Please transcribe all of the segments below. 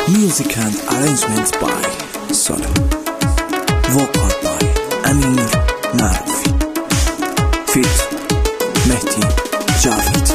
Music and arrangements by Solo. Vocal by Amir Marufi. Feat Mehdi Javid.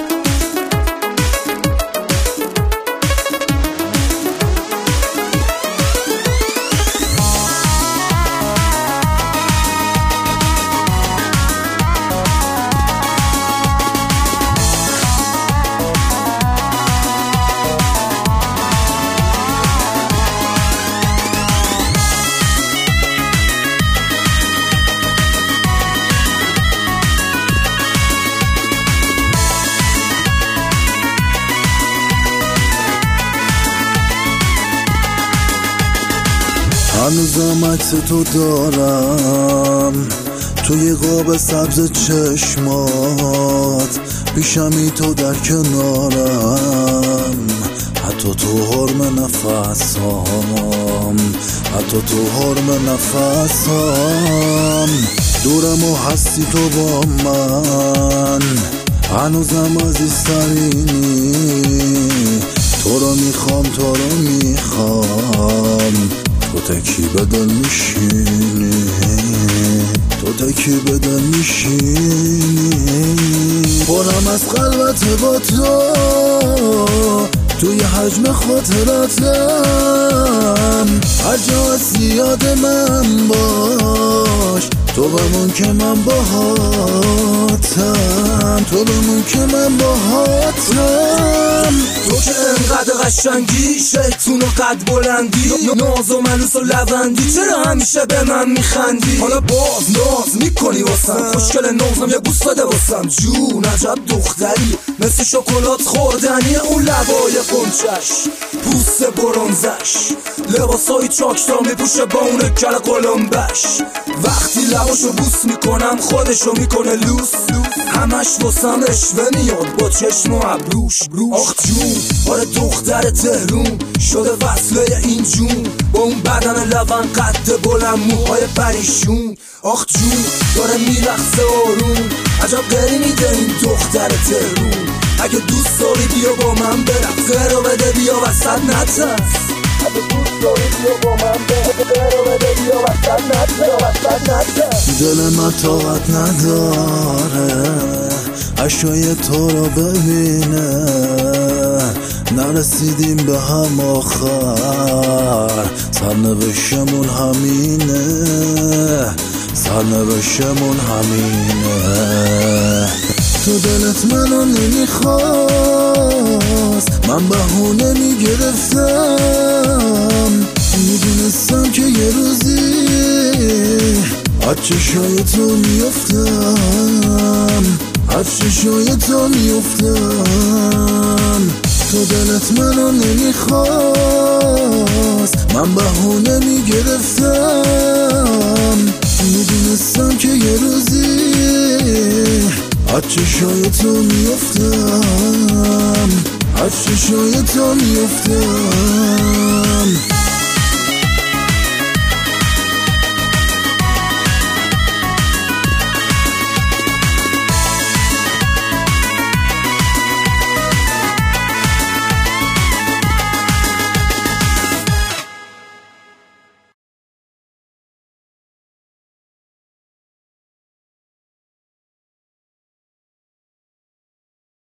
هنوزم عکس تو دارم توی قاب سبز چشمات، پیشمی تو در کنارم، حتی تو حرم نفسام، حتی تو حرم نفسام. دورم و هستی تو با من، هنوزم عزیزترینی. تو رو میخوام، تو رو میخوام، تو تکی بدن میشینی، تو تکی بدن میشینی. پرم از خلوت با تو، توی حجم خاطراتم، هر جا یاد من باش، تو بمون که من باهاتم، تو بمون که من باهاتم. تو که انقدر قشنگی، شیطون و قد بلندی، ناز و ملوس و لبندی، چرا همیشه به من میخندی؟ حالا باز ناز میکنی واسم، خوشگل نازم یه بوس بده واسم. جون عجب دختری، مثل شکلات خوردنی، اون لبای قنچش، پوست برنزش، لباسای چاکدار میپوشه با اون کل قلمبش. وقتی لباشو بوس میکنم خودشو میکنه لوس، همش واسم اشوه میاد با چشم و ابروش. آخ جون، آره دختر تهرون شده وصله این جون، با اون بدن لبن قد بلند موهای پریشون. آخ جون، داره میرقصه آروم، عجب غری میده این دختر تهرون. اگه دوست داری بیا با من برقص، رو بده بیا وسط نترس. اگه دوست داری بیا با من برقص، رو بده بیا وسط نترس. دل من طاقت نداره اشکای تو رو ببینه، نرسیدیم به هم آخر، سرنوشتمون همینه، سرنوشتمون همینه. تو دلت منو نمیخواست، من بهونه میگرفتم، میدونستم که یه روزی از چشای تو میافتم، از چشای تو میافتم. تو دلت منو نمیخواست، من بهونه میگرفتم، میدونستم که یه روزی از چشای تو میافتم، از چشای تو میافتم.